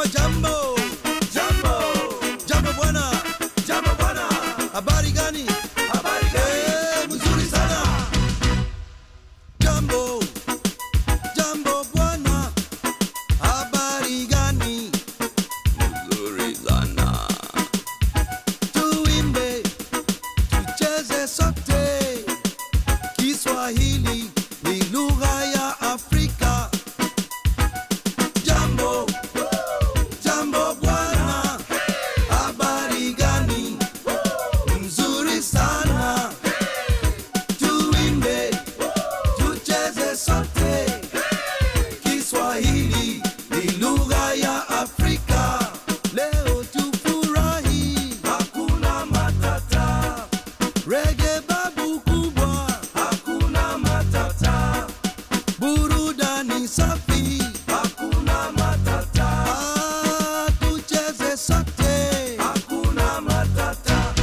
Sema jambo, jambo, jambo bwana, jambo bwana. Habari gani? Habari gani? Mzuri sana. Jambo, jambo bwana. Habari gani? Mzuri sana. Tuimbe, tucheze sote. Kiswahili ni lugha ya Afrika. Jambo, jambo bwana. Habari gani? Mzuri sana. Tuimbe, tucheze sote. Kiswahili ni lugha ya Afrika. Leo tufurahi, hakuna matata. Reggae babu kubwa, hakuna matata. Burudani safi, hakuna matata. Tucheze sote, hakuna matata.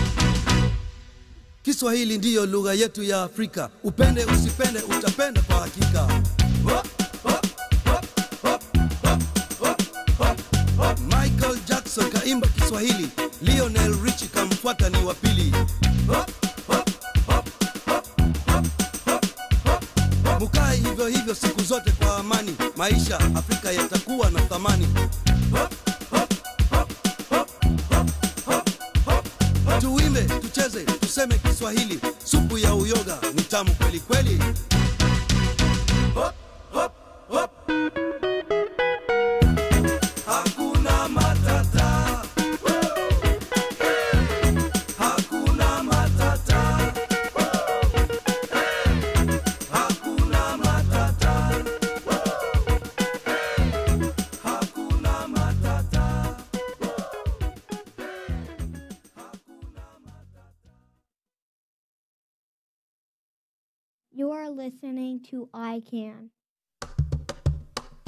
Kiswahili ndiyo lugha yetu ya Afrika. Upende usipende, utapenda kwa hakika. Hop, hop, hop, hop, hop, hop, hop, hop. Michael Jackson kaimba Kiswahili, Lionel Richie kamfuata ni wa pili. Hop, hop, hop, hop, hop, hop, hop. Mukae hivyo hivyo siku zote kwa amani, maisha Afrika yatakuwa na thamani. Hop, hop, hop, hop, hop, hop, hop, hop. Tuimbe, tucheze, tuseme Kiswahili, supu ya uyoga ni tamu kweli kweli. Hop, hop, hop. Hakuna matata. Hakuna matata. Hakuna matata. Hakuna matata. You are listening to I Can.